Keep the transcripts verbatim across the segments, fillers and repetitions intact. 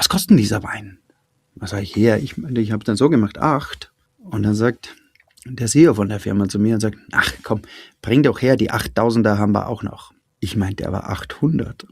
was kostet denn dieser Wein? Was sage ich her? Ich, ich habe dann so gemacht, acht. Und dann sagt der C E O von der Firma zu mir und sagt, ach komm, bring doch her, die achttausender haben wir auch noch. Ich meinte aber achthundert.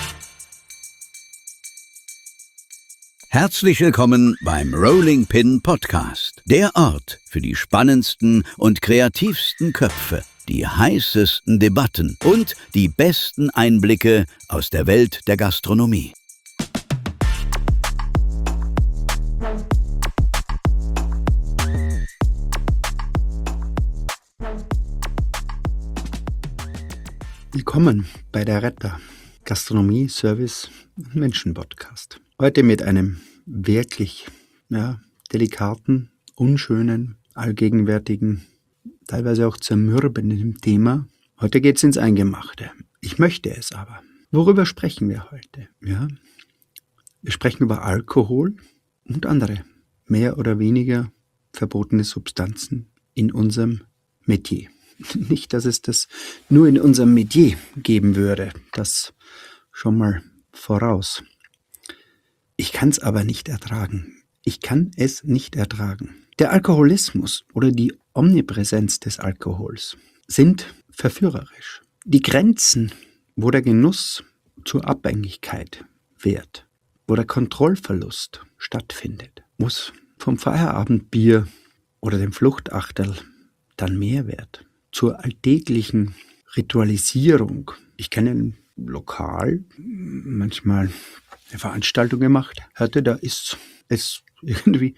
Herzlich willkommen beim Rolling Pin Podcast. Der Ort für die spannendsten und kreativsten Köpfe, die heißesten Debatten und die besten Einblicke aus der Welt der Gastronomie. Willkommen bei der Retter Gastronomie, Service und Menschen Podcast. Heute mit einem wirklich ja, delikaten, unschönen, allgegenwärtigen, teilweise auch zermürbenden Thema. Heute geht es ins Eingemachte. Ich möchte es aber. Worüber sprechen wir heute? Ja, wir sprechen über Alkohol und andere mehr oder weniger verbotene Substanzen in unserem Metier. Nicht, dass es das nur in unserem Metier geben würde, das schon mal voraus. Ich kann es aber nicht ertragen. Ich kann es nicht ertragen. Der Alkoholismus oder die Omnipräsenz des Alkohols sind verführerisch. Die Grenzen, wo der Genuss zur Abhängigkeit wird, wo der Kontrollverlust stattfindet, muss vom Feierabendbier oder dem Fluchtachterl dann mehr wird. Zur alltäglichen Ritualisierung. Ich kenne ein Lokal, manchmal eine Veranstaltung gemacht hatte, da ist es irgendwie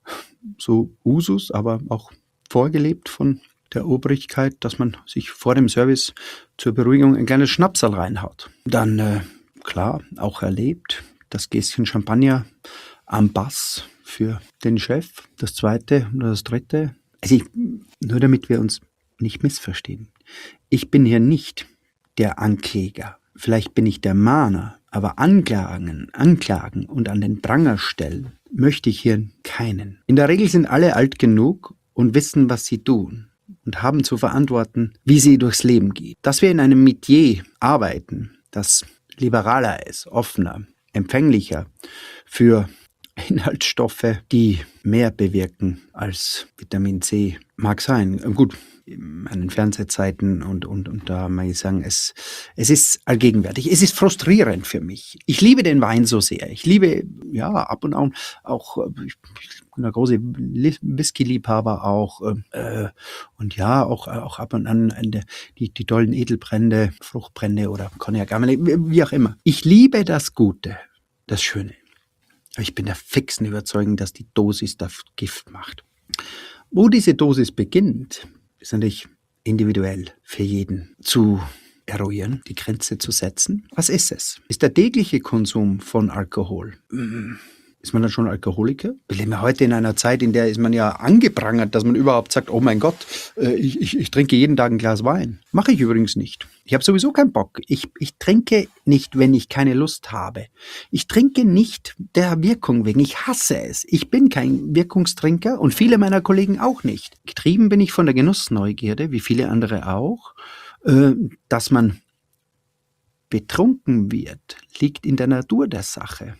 so Usus, aber auch vorgelebt von der Obrigkeit, dass man sich vor dem Service zur Beruhigung ein kleines Schnapsal reinhaut. Dann, äh, klar, auch erlebt, das Gläschen Champagner am Bass für den Chef, das zweite oder das dritte. Also ich, nur damit wir uns nicht missverstehen. Ich bin hier nicht der Ankläger. Vielleicht bin ich der Mahner, aber Anklagen, Anklagen und an den Pranger stellen möchte ich hier keinen. In der Regel sind alle alt genug und wissen, was sie tun und haben zu verantworten, wie sie durchs Leben geht. Dass wir in einem Metier arbeiten, das liberaler ist, offener, empfänglicher für Inhaltsstoffe, die mehr bewirken als Vitamin C, mag sein. Gut, in meinen Fernsehzeiten und, und, und da mag ich sagen, es, es ist allgegenwärtig. Es ist frustrierend für mich. Ich liebe den Wein so sehr. Ich liebe, ja, ab und an auch, ich bin ein großer Whisky-Liebhaber auch, äh, und ja, auch, auch ab und an die, die tollen Edelbrände, Fruchtbrände oder Cognac, wie auch immer. Ich liebe das Gute, das Schöne. Aber ich bin der fixen Überzeugung, dass die Dosis das Gift macht. Wo diese Dosis beginnt, ist natürlich individuell für jeden zu eruieren, die Grenze zu setzen. Was ist es? Ist der tägliche Konsum von Alkohol? Ist man dann schon Alkoholiker? Wir leben ja heute in einer Zeit, in der ist man ja angeprangert, dass man überhaupt sagt, oh mein Gott, ich, ich, ich trinke jeden Tag ein Glas Wein. Mache ich übrigens nicht. Ich habe sowieso keinen Bock. Ich, ich trinke nicht, wenn ich keine Lust habe. Ich trinke nicht der Wirkung wegen. Ich hasse es. Ich bin kein Wirkungstrinker und viele meiner Kollegen auch nicht. Getrieben bin ich von der Genussneugierde, wie viele andere auch. Dass man betrunken wird, liegt in der Natur der Sache.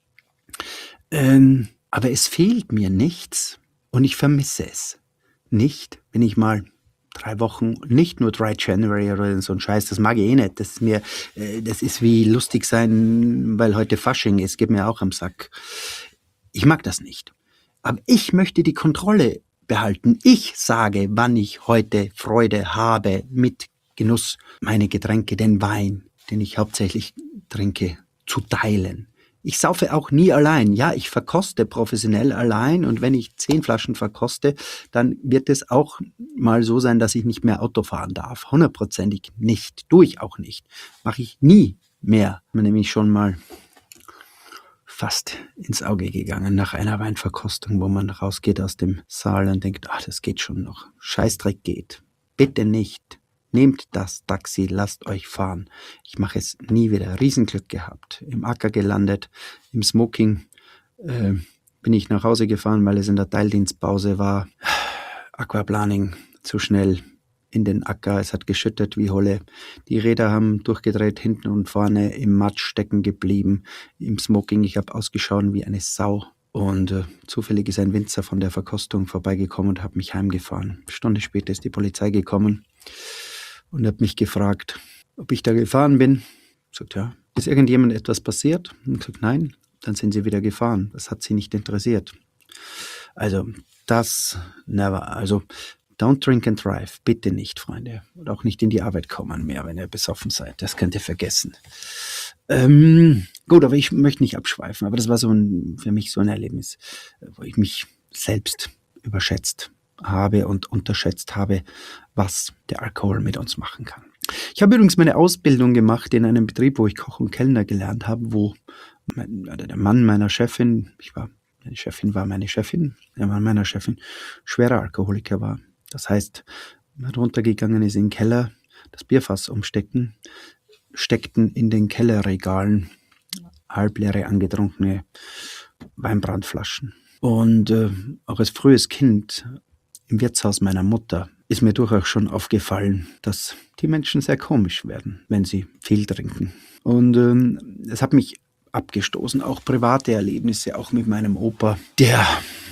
Ähm, aber es fehlt mir nichts und ich vermisse es nicht, wenn ich mal drei Wochen, nicht nur Dry January oder so ein Scheiß, das mag ich eh nicht, das ist mir, äh, das ist wie lustig sein, weil heute Fasching ist, geht mir auch am Sack. Ich mag das nicht. Aber ich möchte die Kontrolle behalten. Ich sage, wann ich heute Freude habe mit Genuss, meine Getränke, den Wein, den ich hauptsächlich trinke, zu teilen. Ich saufe auch nie allein. Ja, ich verkoste professionell allein und wenn ich zehn Flaschen verkoste, dann wird es auch mal so sein, dass ich nicht mehr Auto fahren darf. Hundertprozentig nicht. Tue ich auch nicht. Mache ich nie mehr. Ich bin nämlich schon mal fast ins Auge gegangen nach einer Weinverkostung, wo man rausgeht aus dem Saal und denkt, ach, das geht schon noch. Scheißdreck geht. Bitte nicht. Nehmt das Taxi, lasst euch fahren. Ich mache es nie wieder. Riesenglück gehabt. Im Acker gelandet, im Smoking äh, bin ich nach Hause gefahren, weil es in der Teildienstpause war. Aquaplaning zu schnell. in den Acker, es hat geschüttet wie Holle. Die Räder haben durchgedreht, hinten und vorne im Matsch stecken geblieben, im Smoking. Ich habe ausgeschaut wie eine Sau. Und äh, zufällig ist ein Winzer von der Verkostung vorbeigekommen und hat mich heimgefahren. Eine Stunde später ist die Polizei gekommen und hat mich gefragt, ob ich da gefahren bin. Ich gesagt, ja. Ist irgendjemand etwas passiert? Und ich gesagt, nein. Dann sind sie wieder gefahren. Das hat sie nicht interessiert. Also das, never. Also don't drink and drive. Bitte nicht, Freunde. Und auch nicht in die Arbeit kommen mehr, wenn ihr besoffen seid. Das könnt ihr vergessen. Ähm, gut, aber ich möchte nicht abschweifen. Aber das war so ein, für mich so ein Erlebnis, wo ich mich selbst überschätzt habe und unterschätzt habe, was der Alkohol mit uns machen kann. Ich habe übrigens meine Ausbildung gemacht in einem Betrieb, wo ich Koch und Kellner gelernt habe, wo mein, der Mann meiner Chefin, ich war, meine Chefin war meine Chefin, der Mann meiner Chefin schwerer Alkoholiker war. Das heißt, man runtergegangen ist in den Keller, das Bierfass umstecken, steckten in den Kellerregalen halbleere, angetrunkene Weinbrandflaschen. Und äh, auch als frühes Kind im Wirtshaus meiner Mutter ist mir durchaus schon aufgefallen, dass die Menschen sehr komisch werden, wenn sie viel trinken. Und ähm, es hat mich abgestoßen, auch private Erlebnisse, auch mit meinem Opa, der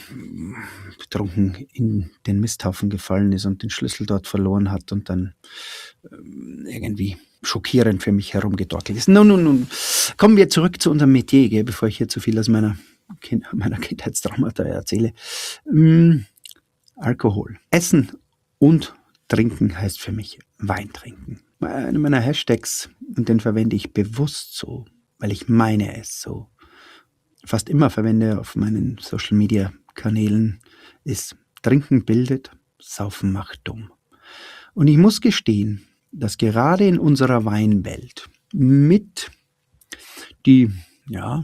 betrunken in den Misthaufen gefallen ist und den Schlüssel dort verloren hat und dann ähm, irgendwie schockierend für mich herumgedorkelt ist. Nun, nun, nun, kommen wir zurück zu unserem Metier, gell, bevor ich hier zu viel aus meiner, kind, meiner Kindheitstraumata erzähle. Ähm, Alkohol. Essen und Trinken heißt für mich Wein trinken. Einer meiner Hashtags, und den verwende ich bewusst so, weil ich meine es so fast immer verwende auf meinen Social-Media-Kanälen, ist Trinken bildet, Saufen macht dumm. Und ich muss gestehen, dass gerade in unserer Weinwelt mit die ja,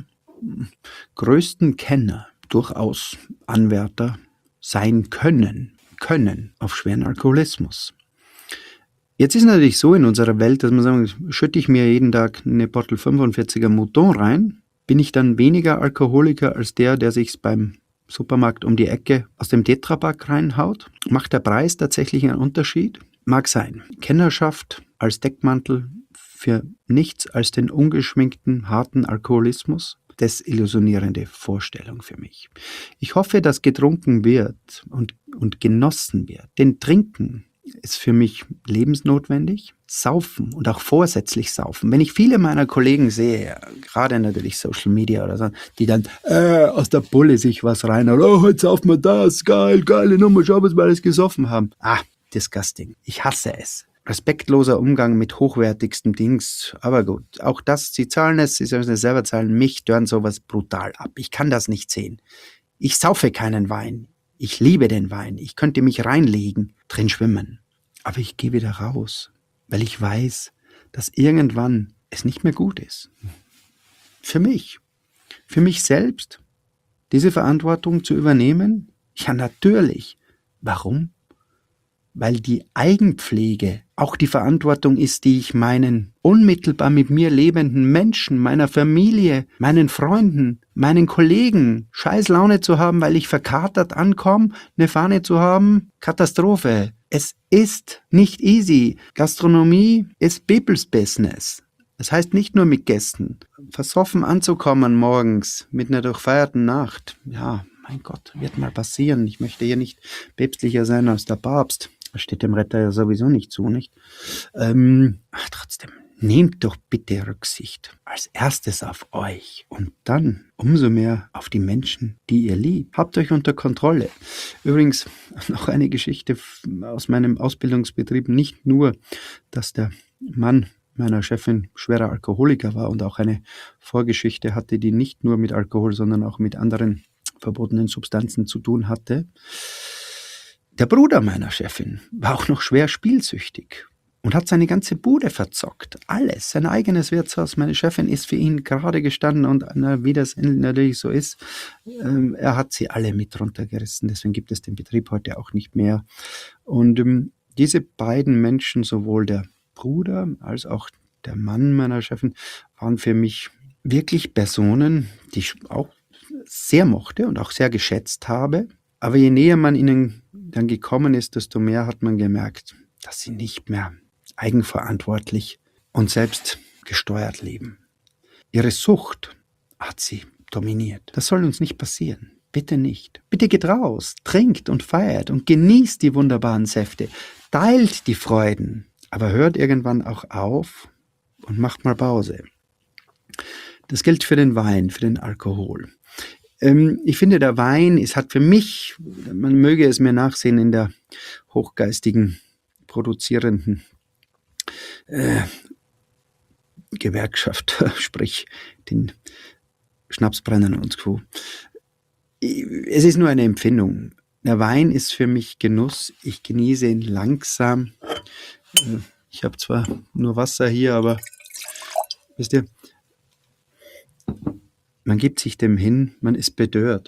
größten Kenner durchaus Anwärter sein können, können auf schweren Alkoholismus. Jetzt ist natürlich so in unserer Welt, dass man sagen, schütte ich mir jeden Tag eine Bottle fünfundvierziger Mouton rein, bin ich dann weniger Alkoholiker als der, der sich beim Supermarkt um die Ecke aus dem Tetrapack reinhaut? Macht der Preis tatsächlich einen Unterschied? Mag sein. Kennerschaft als Deckmantel für nichts als den ungeschminkten, harten Alkoholismus? Desillusionierende Vorstellung für mich. Ich hoffe, dass getrunken wird und, und genossen wird. Denn Trinken ist für mich lebensnotwendig. Saufen und auch vorsätzlich saufen. Wenn ich viele meiner Kollegen sehe, gerade natürlich Social Media oder so, die dann äh, aus der Bulle sich was rein, oh, heute saufen wir das, geil, geile Nummer, schau, was wir alles gesoffen haben. Ah, disgusting. Ich hasse es. Respektloser Umgang mit hochwertigsten Dings, aber gut, auch das, sie zahlen es, sie sollen es selber zahlen, mich dörren sowas brutal ab. Ich kann das nicht sehen. Ich saufe keinen Wein. Ich liebe den Wein. Ich könnte mich reinlegen, drin schwimmen. Aber ich gehe wieder raus, weil ich weiß, dass irgendwann es nicht mehr gut ist. Für mich, für mich selbst, diese Verantwortung zu übernehmen? Ja, natürlich. Warum? Weil die Eigenpflege auch die Verantwortung ist, die ich meinen unmittelbar mit mir lebenden Menschen, meiner Familie, meinen Freunden, meinen Kollegen scheiß Laune zu haben, weil ich verkatert ankomme, eine Fahne zu haben, Katastrophe. Es ist nicht easy. Gastronomie ist People's Business. Das heißt nicht nur mit Gästen. Versoffen anzukommen morgens mit einer durchfeierten Nacht, ja, mein Gott, wird mal passieren. Ich möchte hier nicht päpstlicher sein als der Papst. Das steht dem Retter ja sowieso nicht zu, nicht? Ähm, ach, trotzdem, nehmt doch bitte Rücksicht. Als erstes auf euch und dann umso mehr auf die Menschen, die ihr liebt. Habt euch unter Kontrolle. Übrigens noch eine Geschichte aus meinem Ausbildungsbetrieb. Nicht nur, dass der Mann meiner Chefin schwerer Alkoholiker war und auch eine Vorgeschichte hatte, die nicht nur mit Alkohol, sondern auch mit anderen verbotenen Substanzen zu tun hatte. Der Bruder meiner Chefin war auch noch schwer spielsüchtig und hat seine ganze Bude verzockt. Alles, sein eigenes Wirtshaus. Meine Chefin ist für ihn gerade gestanden und na, wie das natürlich so ist, ähm, er hat sie alle mit runtergerissen. Deswegen gibt es den Betrieb heute auch nicht mehr. Und ähm, diese beiden Menschen, sowohl der Bruder als auch der Mann meiner Chefin, waren für mich wirklich Personen, die ich auch sehr mochte und auch sehr geschätzt habe. Aber je näher man ihnen dann gekommen ist, desto mehr hat man gemerkt, dass sie nicht mehr eigenverantwortlich und selbst gesteuert leben. Ihre Sucht hat sie dominiert. Das soll uns nicht passieren. Bitte nicht. Bitte geht raus, trinkt und feiert und genießt die wunderbaren Säfte. Teilt die Freuden, aber hört irgendwann auch auf und macht mal Pause. Das gilt für den Wein, für den Alkohol. Ähm, ich finde, der Wein, es hat für mich, man möge es mir nachsehen, in der hochgeistigen, produzierenden äh, Gewerkschaft, sprich den Schnapsbrennern und Co. Es ist nur eine Empfindung. Der Wein ist für mich Genuss. Ich genieße ihn langsam. Ich habe zwar nur Wasser hier, aber wisst ihr, man gibt sich dem hin, man ist bedört.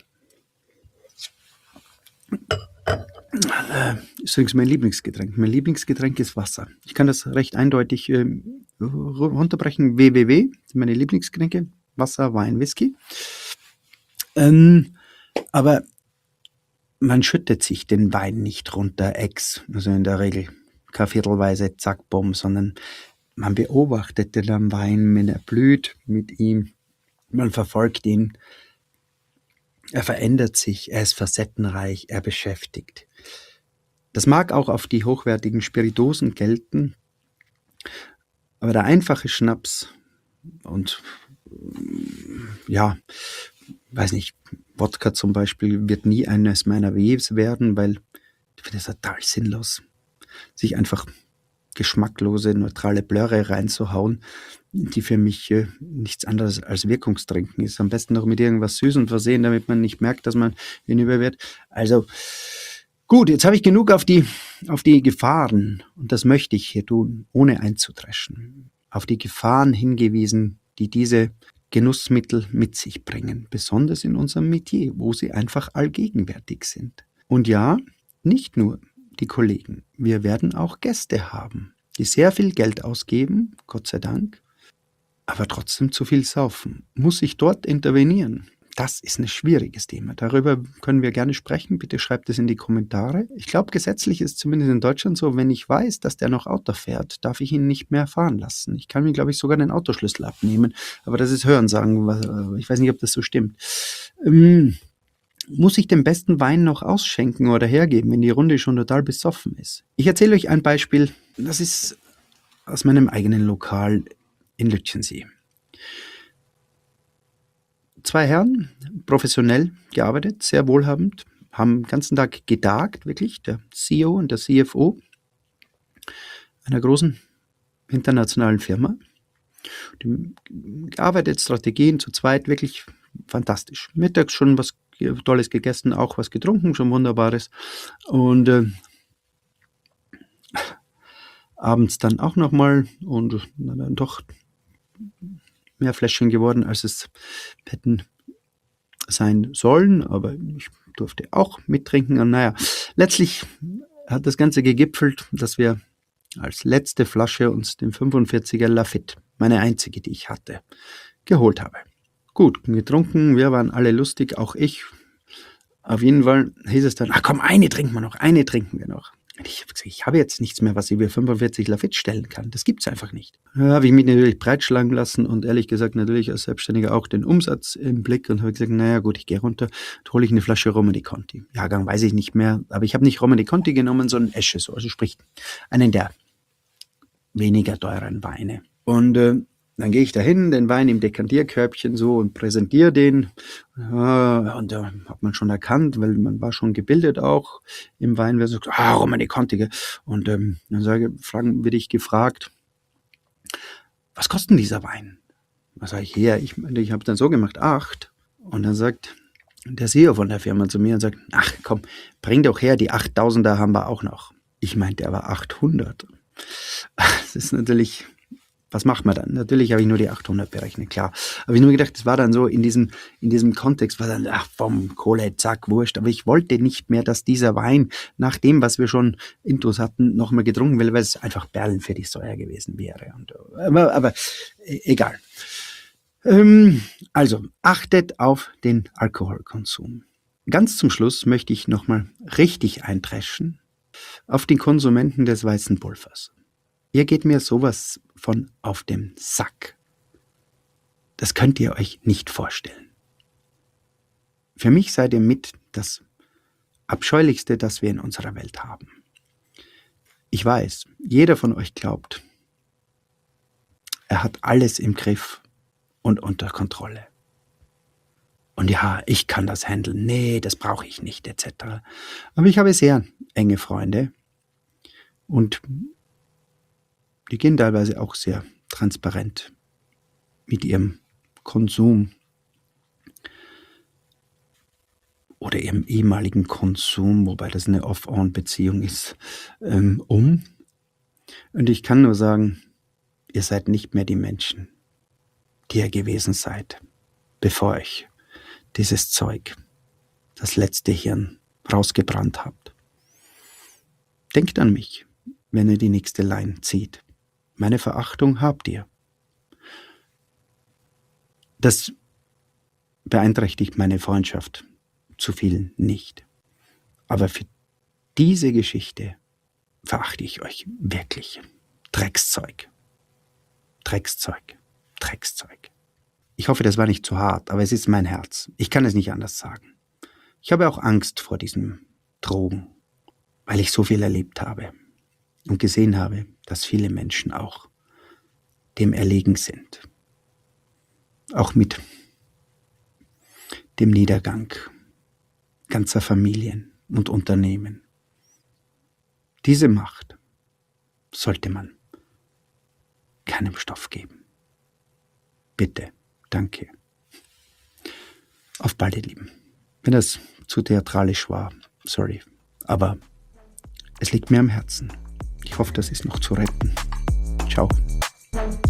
Das ist übrigens mein Lieblingsgetränk. Mein Lieblingsgetränk ist Wasser. Ich kann das recht eindeutig äh, runterbrechen. W W W, meine Lieblingsgetränke. Wasser, Wein, Whisky. Ähm, aber man schüttet sich den Wein nicht runter, ex, also in der Regel keine viertelweise, zack, bumm, sondern man beobachtet den Wein, wenn er blüht mit ihm. Man verfolgt ihn. Er verändert sich, er ist facettenreich, er beschäftigt. Das mag auch auf die hochwertigen Spiritosen gelten, aber der einfache Schnaps und ja, weiß nicht, Wodka zum Beispiel wird nie eines meiner Weves werden, weil ich finde es total sinnlos, sich einfach geschmacklose, neutrale Blöre reinzuhauen, die für mich äh, nichts anderes als Wirkungstrinken ist. Am besten noch mit irgendwas Süßem versehen, damit man nicht merkt, dass man hinüber wird. Also gut, jetzt habe ich genug auf die, auf die Gefahren, und das möchte ich hier tun, ohne einzudreschen, auf die Gefahren hingewiesen, die diese Genussmittel mit sich bringen, besonders in unserem Metier, wo sie einfach allgegenwärtig sind. Und ja, nicht nur die Kollegen, wir werden auch Gäste haben, die sehr viel Geld ausgeben, Gott sei Dank, aber trotzdem zu viel saufen. Muss ich dort intervenieren? Das ist ein schwieriges Thema. Darüber können wir gerne sprechen. Bitte schreibt es in die Kommentare. Ich glaube, gesetzlich ist es zumindest in Deutschland so, wenn ich weiß, dass der noch Auto fährt, darf ich ihn nicht mehr fahren lassen. Ich kann mir, glaube ich, sogar den Autoschlüssel abnehmen. Aber das ist Hörensagen. Ich weiß nicht, ob das so stimmt. Ähm, muss ich den besten Wein noch ausschenken oder hergeben, wenn die Runde schon total besoffen ist? Ich erzähle euch ein Beispiel. Das ist aus meinem eigenen Lokal in Lütschensee. Zwei Herren, professionell gearbeitet, sehr wohlhabend, haben den ganzen Tag getagt, wirklich, der C E O und der C F O einer großen internationalen Firma. Die gearbeitet, Strategien zu zweit, wirklich fantastisch. Mittags schon was Tolles gegessen, auch was getrunken, schon Wunderbares. Und äh, abends dann auch nochmal und dann doch mehr Fläschchen geworden, als es hätten sein sollen, aber ich durfte auch mittrinken. Und naja, letztlich hat das Ganze gegipfelt, dass wir als letzte Flasche uns den fünfundvierziger Lafite, meine einzige, die ich hatte, geholt habe. Gut, getrunken, wir waren alle lustig, auch ich. Auf jeden Fall hieß es dann, ach komm, eine trinken wir noch, eine trinken wir noch. Ich habe gesagt, ich habe jetzt nichts mehr, was ich über fünfundvierzig Lafite stellen kann. Das gibt's einfach nicht. Da habe ich mich natürlich breitschlagen lassen und ehrlich gesagt natürlich als Selbstständiger auch den Umsatz im Blick und habe gesagt, naja gut, ich gehe runter, hole ich eine Flasche Romani Conti. Jahrgang weiß ich nicht mehr, aber ich habe nicht Romani Conti genommen, sondern Esche, so, also sprich einen der weniger teuren Weine. Und äh, dann gehe ich dahin, den Wein im Dekantierkörbchen so und präsentiere den. Ja, und da hat man schon erkannt, weil man war schon gebildet auch im Wein. Wer sagt, ah, Romani Conti. Und ähm, dann sage, fragen, werde ich gefragt, was kostet denn dieser Wein? Was sage ich her? Ich, ich habe dann so gemacht, acht. Und dann sagt der C E O von der Firma zu mir und sagt, ach komm, bring doch her, die achttausender haben wir auch noch. Ich meinte aber achthundert. Das ist natürlich... Was macht man dann? Natürlich habe ich nur die achthundert berechnet, klar. Aber ich nur gedacht, es war dann so in diesem, in diesem Kontext, war dann, ach, vom Kohle, zack, wurscht. Aber ich wollte nicht mehr, dass dieser Wein, nach dem, was wir schon intus hatten, nochmal getrunken wird, weil es einfach Perlen für die Säure gewesen wäre. Und, aber, aber egal. Ähm, also, achtet auf den Alkoholkonsum. Ganz zum Schluss möchte ich nochmal richtig eindreschen. auf die Konsumenten des weißen Pulvers. Ihr geht mir sowas von auf den Sack. Das könnt ihr euch nicht vorstellen. Für mich seid ihr mit das Abscheulichste, das wir in unserer Welt haben. Ich weiß, jeder von euch glaubt, er hat alles im Griff und unter Kontrolle. Und ja, ich kann das handeln. Nee, das brauche ich nicht, et cetera. Aber ich habe sehr enge Freunde und die gehen teilweise auch sehr transparent mit ihrem Konsum oder ihrem ehemaligen Konsum, wobei das eine Off-on-Beziehung ist, ähm, um. Und ich kann nur sagen, ihr seid nicht mehr die Menschen, die ihr gewesen seid, bevor euch dieses Zeug, das letzte Hirn, rausgebrannt habt. Denkt an mich, wenn ihr die nächste Line zieht. Meine Verachtung habt ihr. Das beeinträchtigt meine Freundschaft zu vielen nicht. Aber für diese Geschichte verachte ich euch wirklich. Dreckszeug. Dreckszeug. Dreckszeug. Ich hoffe, das war nicht zu hart, aber es ist mein Herz. Ich kann es nicht anders sagen. Ich habe auch Angst vor diesen Drogen, weil ich so viel erlebt habe und gesehen habe, dass viele Menschen auch dem erlegen sind. Auch mit dem Niedergang ganzer Familien und Unternehmen. Diese Macht sollte man keinem Stoff geben. Bitte, danke. Auf bald, ihr Lieben. Wenn das zu theatralisch war, sorry, aber es liegt mir am Herzen. Ich hoffe, das ist noch zu retten. Ciao.